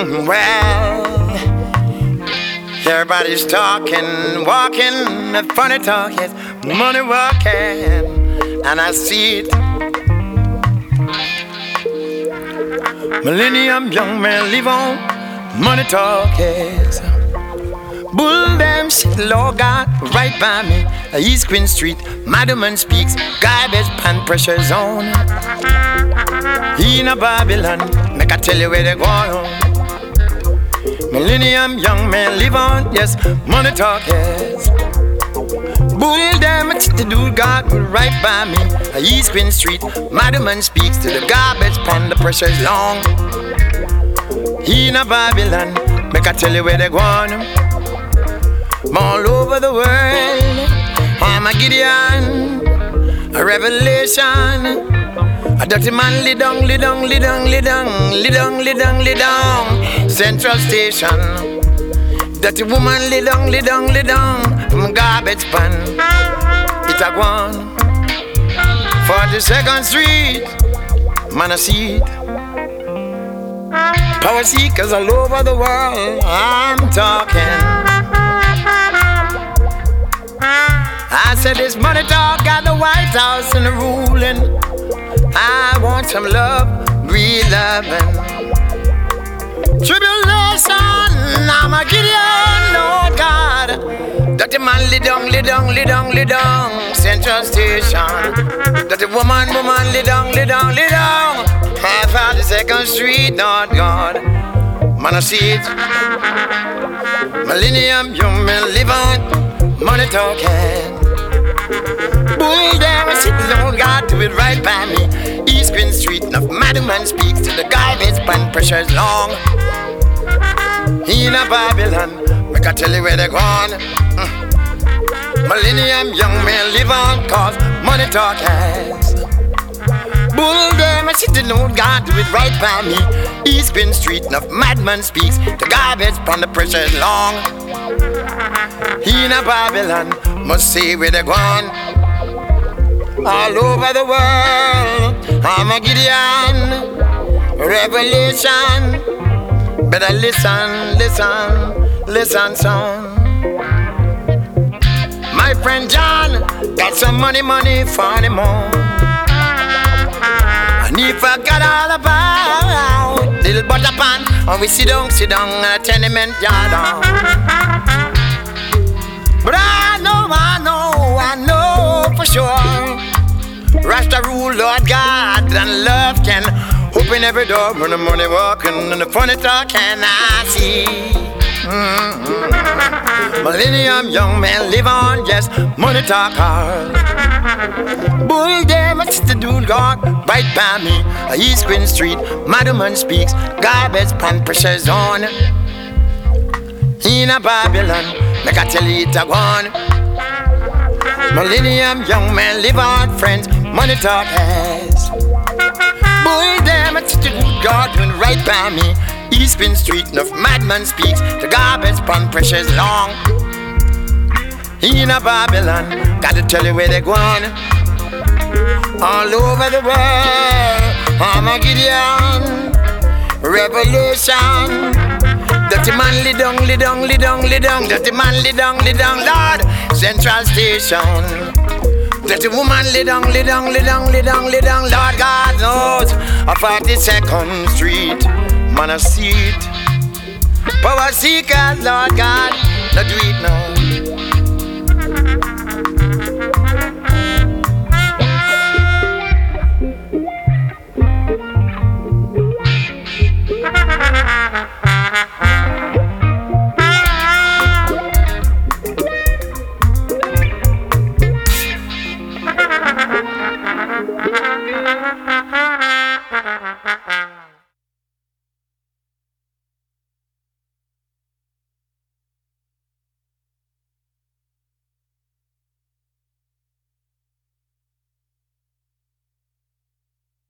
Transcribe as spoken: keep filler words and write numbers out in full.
Mm, well, everybody's talking, walking, and funny talk, yes, money walking, and I see it. Millennium young man live on, money talk, yes. Bull damn shit, Lord God, right by me, East Queen Street, Madman speaks, garbage pan pressure zone. In a Babylon, make I tell you where they going. Millennium young man live on, yes, money talk, yes. Bull damn shit, the dude God right by me, East Queen Street, Madman speaks to the garbage pan, the pressure's long. In a Babylon, make I tell you where they going. All over the world, I'm a Gideon, a revelation. A dirty man, lay down, lay down, lay down, lay down, lay down, lay down, lay down. Central Station. Dirty woman, lay down, lay down, lay down. From garbage pan, it a gone. forty-second Street, man I see it. Power seekers all over the world, I'm talking. I said this money talk got the White House and the ruling. I want some love, real loving. Tribulation, I'm a Gideon, Lord God. Dirty man, lay down, lay down, lay down, lay down. Central Station. Dirty woman, woman, lay down, lay down, lay down. Half out the second street, Lord God. Man, I see it. Millennium, you may live on. Money talking. Bull damn, I sit alone, God do it right by me. East Queen Street, enough madman speaks to the garbage pan, pressure's long. In a Babylon, we can tell you where they're gone. mm. Millennium young men live on, cause money talk has. Bull damn, I sit alone, God do it right by me. East Queen Street, enough madman speaks the garbage pan, the pressure's long. In a Babylon, must see where they're gone. All over the world, I'm a Gideon. Revelation. Better listen, listen, listen, son. My friend John got some money, money for the more. And he forgot all about little butter pan. And we sit down, sit down in a tenement yard. But I know, I know, I know for sure. Rasta rule, Lord God, and love can open every door when the money walking and the funny talking I see. Mm-hmm. Millennium young men live on, yes, money talk hard. Bull damn, it's the dude God right by me. East Queen Street, Madman speaks, garbage pan pressure's on. In a Babylon, like I tell you, it's a one. Millennium young men live on, friends, money talk has. Boy, damn, it's the good God doing right by me. East Queen Street, enough madman speaks, the garbage pan pressure's long. In a Babylon, gotta tell you where they're going. All over the world, I'm a Gideon. Revelation. Dirty man, lay down, lay down, lay down, lay down. Dirty man, lay down, lay down, Lord. Central Station. Dirty woman, lay down, lay down, lay down, lay down, lay down. Lord God knows. A forty-second Street, man I see it. Power seekers, Lord God, not do it now.